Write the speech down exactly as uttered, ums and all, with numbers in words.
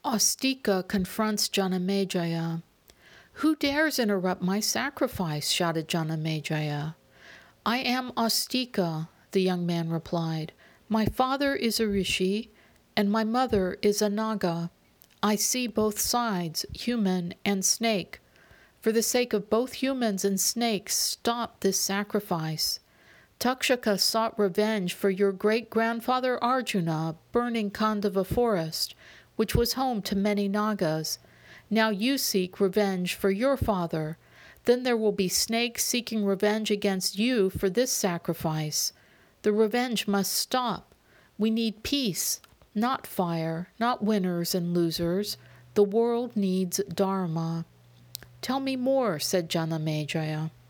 Astika confronts Janamejaya. Who dares interrupt my sacrifice? Shouted Janamejaya. I am Astika, the young man replied. My father is a rishi, and my mother is a naga. I see both sides, human and snake. For the sake of both humans and snakes, stop this sacrifice. Takshaka sought revenge for your great-grandfather Arjuna burning Khandava forest, which was home to many nagas. Now you seek revenge for your father. Then there will be snakes seeking revenge against you for this sacrifice. The revenge must stop. We need peace, not fire, not winners and losers. The world needs dharma. Tell me more, said Janamejaya.